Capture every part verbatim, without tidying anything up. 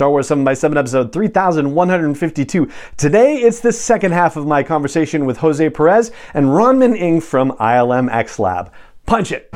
Star Wars seven by seven episode three thousand one hundred fifty-two. Today, it's the second half of my conversation with Jose Perez and Ronmin Ng from I L M X Lab. Punch it!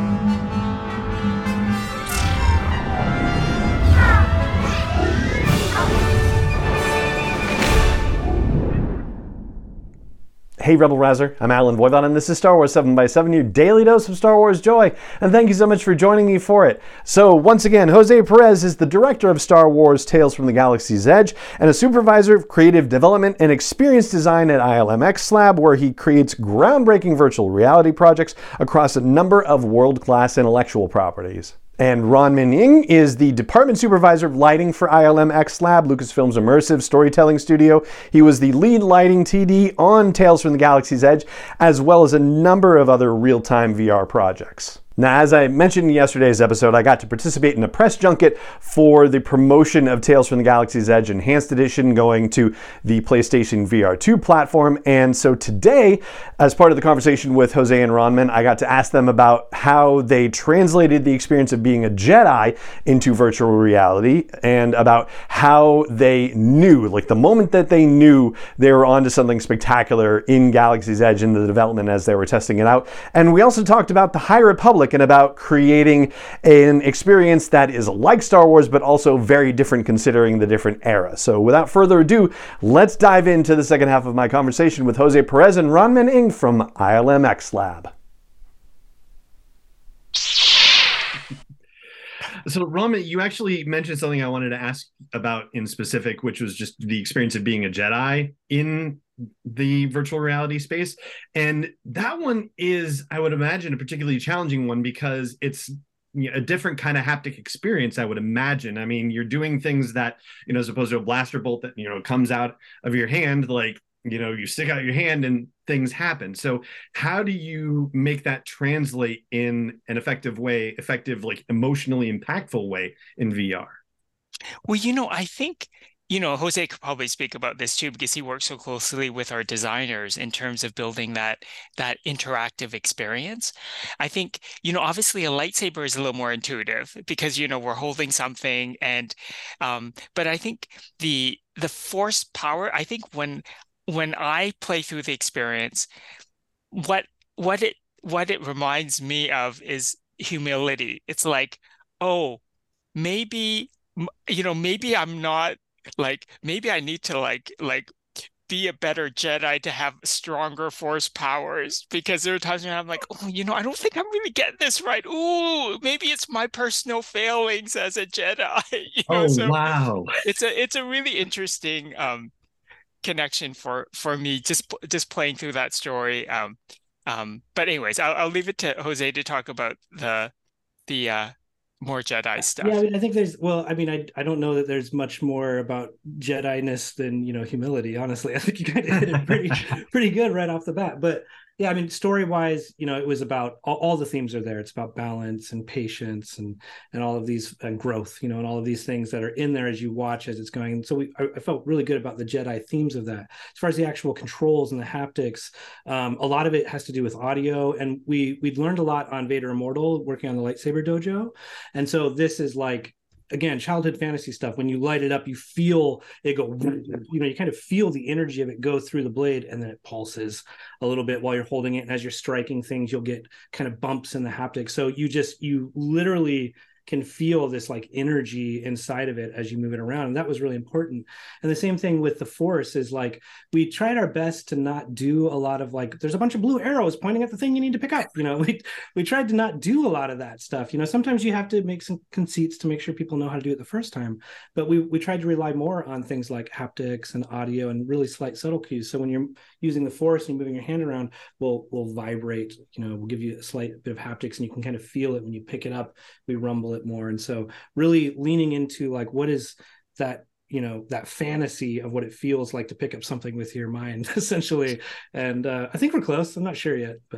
Hey Rebel Rouser, I'm Alan Voivod, and this is Star Wars seven by seven, your daily dose of Star Wars joy, and thank you so much for joining me for it. So once again, Jose Perez is the director of Star Wars Tales from the Galaxy's Edge, and a supervisor of creative development and experience design at I L M X Lab, where he creates groundbreaking virtual reality projects across a number of world-class intellectual properties. And Ronmin Ng is the department supervisor of lighting for I L M X Lab, Lucasfilm's immersive storytelling studio. He was the lead lighting T D on Tales from the Galaxy's Edge, as well as a number of other real-time V R projects. Now, as I mentioned in yesterday's episode, I got to participate in a press junket for the promotion of Tales from the Galaxy's Edge Enhanced Edition going to the PlayStation V R two platform. And so today, as part of the conversation with Jose and Ronmin, I got to ask them about how they translated the experience of being a Jedi into virtual reality, and about how they knew, like the moment that they knew they were onto something spectacular in Galaxy's Edge in the development as they were testing it out. And we also talked about the High Republic and about creating an experience that is like Star Wars, but also very different considering the different era. So without further ado, let's dive into the second half of my conversation with Jose Perez and Ronmin Ng from I L M X Lab. So, Ronmin, you actually mentioned something I wanted to ask about in specific, which was just the experience of being a Jedi in the virtual reality space. And that one is, I would imagine, a particularly challenging one because it's a different kind of haptic experience, I would imagine. I mean, you're doing things that, you know, as opposed to a blaster bolt that, you know, comes out of your hand, like, you know, you stick out your hand and things happen. So how do you make that translate in an effective way, effective, like emotionally impactful way in V R? Well, you know, I think, you know, Jose could probably speak about this too, because he works so closely with our designers in terms of building that that interactive experience. I think, you know, obviously a lightsaber is a little more intuitive because, you know, we're holding something, and um, but I think the the force power, I think when when I play through the experience, what what it what it reminds me of is humility. It's like, oh, maybe, you know, maybe I'm not, like, maybe I need to like like be a better Jedi to have stronger force powers, because there are times when I'm like, oh, you know, I don't think I'm really getting this right. Ooh, maybe it's my personal failings as a Jedi. You know, oh, so wow. It's a it's a really interesting um connection for for me, just just playing through that story. Um, um, but anyways, I'll I'll leave it to Jose to talk about the the uh, more Jedi stuff. Yeah, I mean, I think there's, well, I mean, I I don't know that there's much more about Jedi-ness than, you know, humility, honestly. I think you kind of hit it pretty pretty good right off the bat. But yeah, I mean, story-wise, you know, it was about, all, all the themes are there. It's about balance and patience and and all of these, and growth, you know, and all of these things that are in there as you watch, as it's going. And so we, I, I felt really good about the Jedi themes of that. As far as the actual controls and the haptics, um, a lot of it has to do with audio. And we we'd learned a lot on Vader Immortal, working on the lightsaber dojo. And so this is like, again, childhood fantasy stuff. When you light it up, you feel it go, you know, you kind of feel the energy of it go through the blade, and then it pulses a little bit while you're holding it. And as you're striking things, you'll get kind of bumps in the haptic. So you just, you literally can feel this like energy inside of it as you move it around. And that was really important. And the same thing with the Force is like, we tried our best to not do a lot of like, there's a bunch of blue arrows pointing at the thing you need to pick up. You know, we, we tried to not do a lot of that stuff. You know, sometimes you have to make some conceits to make sure people know how to do it the first time. But we, we tried to rely more on things like haptics and audio and really slight subtle cues. So when you're using the Force and you're moving your hand around, we'll, we'll vibrate, you know, we'll give you a slight bit of haptics, and you can kind of feel it when you pick it up. We rumble it more. And so really leaning into like, what is that, you know, that fantasy of what it feels like to pick up something with your mind, essentially. And uh, I think we're close. I'm not sure yet, but.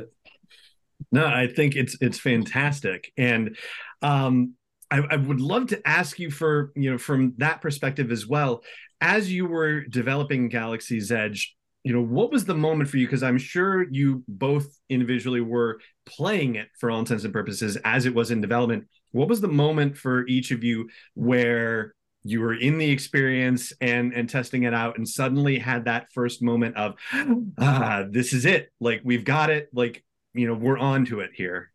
No, I think it's, it's fantastic. And um, I, I would love to ask you for, you know, from that perspective as well, as you were developing Galaxy's Edge, you know, what was the moment for you? Because I'm sure you both individually were playing it for all intents and purposes as it was in development. What was the moment for each of you where you were in the experience and and testing it out, and suddenly had that first moment of, ah, this is it. Like, we've got it. Like, you know, we're on to it here.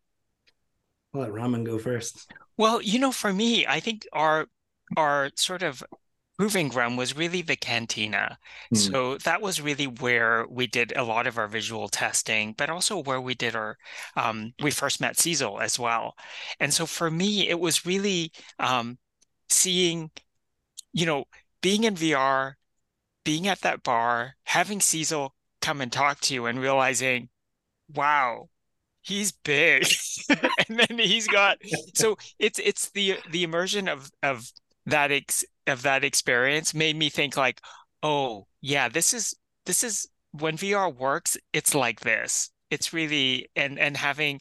I'll let Raman go first. Well, you know, for me, I think our our sort of proving ground was really the cantina. Mm. So that was really where we did a lot of our visual testing, but also where we did our, um, we first met Cecil as well. And so for me, it was really um, seeing, you know, being in V R, being at that bar, having Cecil come and talk to you and realizing, wow, he's big. And then he's got, so it's it's the the immersion of of that ex, of that experience made me think like, oh yeah, this is this is when V R works, it's like this. It's really, and and having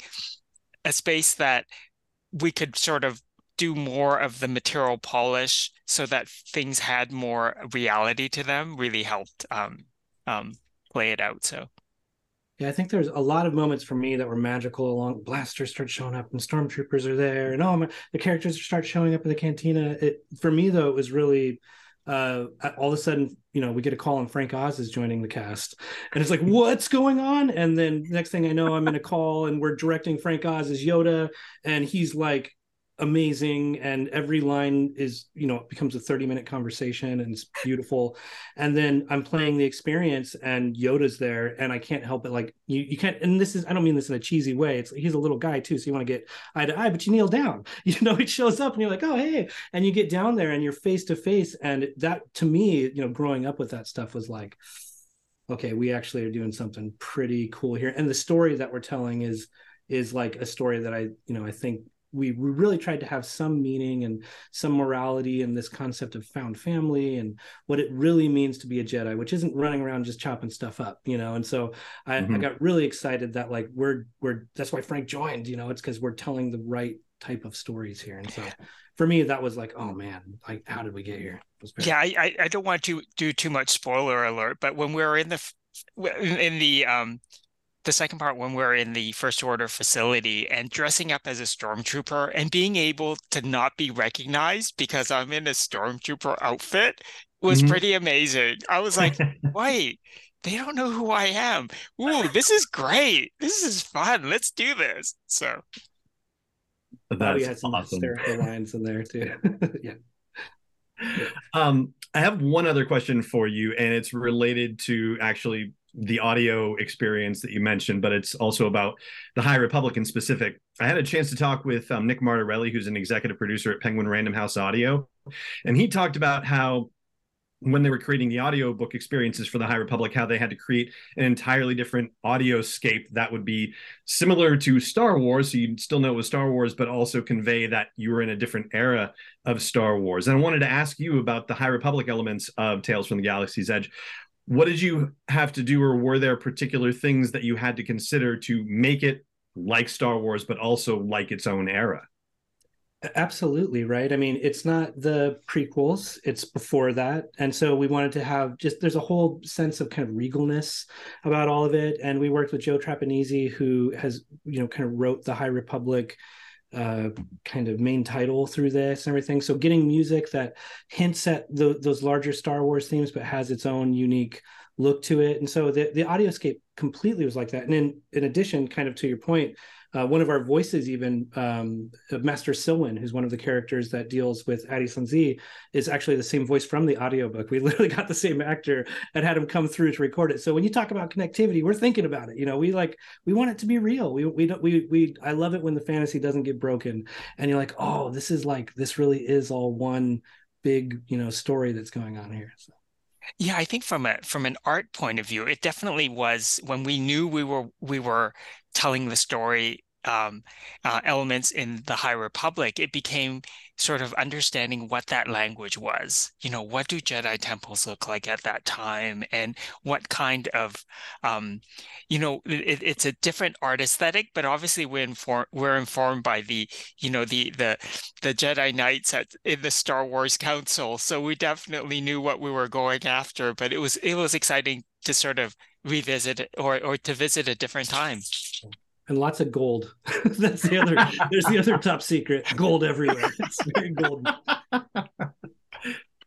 a space that we could sort of do more of the material polish so that things had more reality to them really helped um, um, play it out. So. Yeah, I think there's a lot of moments for me that were magical. Along blasters start showing up and stormtroopers are there, and oh, my, the characters start showing up in the cantina. It, for me though, it was really uh, all of a sudden, you know, we get a call and Frank Oz is joining the cast, and it's like, what's going on? And then next thing I know, I'm in a call and we're directing Frank Oz as Yoda, and he's like amazing, and every line is, you know, it becomes a thirty minute conversation and it's beautiful. And then I'm playing the experience and Yoda's there, and I can't help it, like you you can't, and this is, I don't mean this in a cheesy way, it's he's a little guy too, so you want to get eye to eye, but you kneel down, you know, it shows up and you're like, oh hey, and you get down there and you're face to face. And that, to me, you know, growing up with that stuff was like, okay, we actually are doing something pretty cool here. And the story that we're telling is is like a story that I, you know, I think we, we really tried to have some meaning and some morality in this concept of found family and what it really means to be a Jedi, which isn't running around just chopping stuff up, you know? And so I, mm-hmm. I got really excited that like, we're, we're, that's why Frank joined, you know, it's because we're telling the right type of stories here. And so for me, that was like, oh man, like, how did we get here? Yeah. I, I don't want to do too much spoiler alert, but when we were in the, in the, um, the second part, when we're in the First Order facility and dressing up as a stormtrooper and being able to not be recognized because I'm in a stormtrooper outfit was mm-hmm. pretty amazing. I was like, wait, they don't know who I am. Ooh, this is great. This is fun. Let's do this. So Bobby had some awesome. hysterical lines in there too. Yeah. yeah. Um, I have one other question for you, and it's related to actually the audio experience that you mentioned, but it's also about the High Republic in specific. I had a chance to talk with um, Nick Martorelli, who's an executive producer at Penguin Random House Audio, and he talked about how when they were creating the audiobook experiences for the High Republic, how they had to create an entirely different audioscape that would be similar to Star Wars, so you'd still know it was Star Wars, but also convey that you were in a different era of Star Wars. And I wanted to ask you about the High Republic elements of Tales from the Galaxy's Edge. What did you have to do, or were there particular things that you had to consider to make it like Star Wars, but also like its own era? Absolutely, right? I mean, it's not the prequels, it's before that. And so we wanted to have just, there's a whole sense of kind of regalness about all of it. And we worked with Joe Trapanese, who has, you know, kind of wrote the High Republic uh kind of main title through this and everything. So getting music that hints at the, those larger Star Wars themes, but has its own unique look to it. And so the, the audioscape completely was like that. And in, in addition, kind of to your point, uh, one of our voices, even um, Master Silwyn, who's one of the characters that deals with Adi Sanzi, is actually the same voice from the audiobook. We literally got the same actor and had him come through to record it. So when you talk about connectivity, we're thinking about it. You know, we like, we want it to be real. We, we don't, we, we, I love it when the fantasy doesn't get broken and you're like, oh, this is like, this really is all one big, you know, story that's going on here. So. Yeah, I think from a from an art point of view, it definitely was when we knew we were we were telling the story um, uh, elements in the High Republic, it became sort of understanding what that language was. You know, what do Jedi temples look like at that time, and what kind of, um, you know, it, it's a different art aesthetic. But obviously, we're informed we're informed by the, you know, the the the Jedi Knights at in the Star Wars Council, so we definitely knew what we were going after. But it was it was exciting to sort of revisit it, or or to visit a different time. And lots of gold. That's the other, there's the other top secret. Gold everywhere. It's very golden.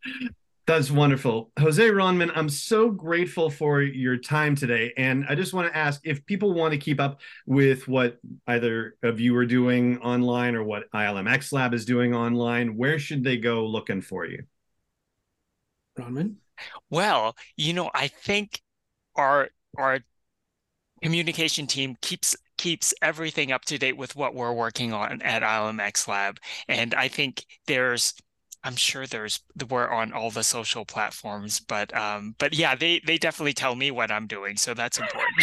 That's wonderful. Jose Ronman, I'm so grateful for your time today. And I just want to ask if people want to keep up with what either of you are doing online or what I L M X Lab is doing online, where should they go looking for you? Ronman? Well, you know, I think our our communication team keeps keeps everything up to date with what we're working on at I L M X Lab. And I think there's I'm sure there's we're on all the social platforms, but um, but yeah, they they definitely tell me what I'm doing, so that's important.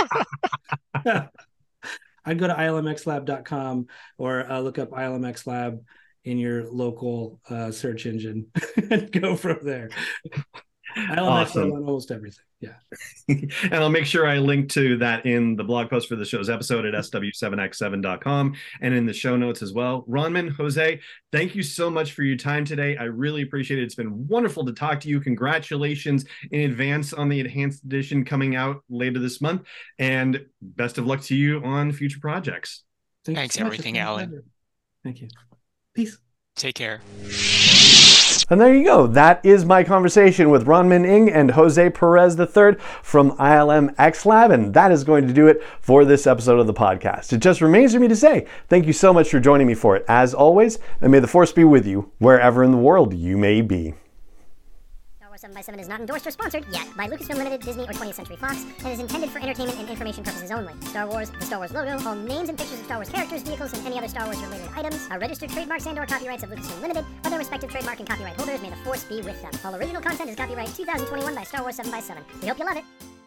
I'd go to I L M X lab dot com or uh, look up I L M X Lab in your local uh, search engine and go from there. I L M X Awesome. Lab on almost everything. Yeah. And I'll make sure I link to that in the blog post for the show's episode at S W seven X seven dot com and in the show notes as well. Ronman, Jose, thank you so much for your time today. I really appreciate it. It's been wonderful to talk to you. Congratulations in advance on the enhanced edition coming out later this month. And best of luck to you on future projects. Thank Thanks, so much. everything, It's been a Alan. pleasure. Thank you. Peace. Take care. And there you go. That is my conversation with Ronman Ng and Jose Perez the third from I L M X Lab, and that is going to do it for this episode of the podcast. It just remains for me to say thank you so much for joining me for it, as always, and may the force be with you wherever in the world you may be. Star Wars seven by seven is not endorsed or sponsored yet by Lucasfilm Limited, Disney, or twentieth Century Fox, and is intended for entertainment and information purposes only. Star Wars, the Star Wars logo, all names and pictures of Star Wars characters, vehicles, and any other Star Wars related items are registered trademarks and or copyrights of Lucasfilm Limited, or their respective trademark and copyright holders. May the force be with them. All original content is copyright two thousand twenty-one by Star Wars seven by seven. We hope you love it.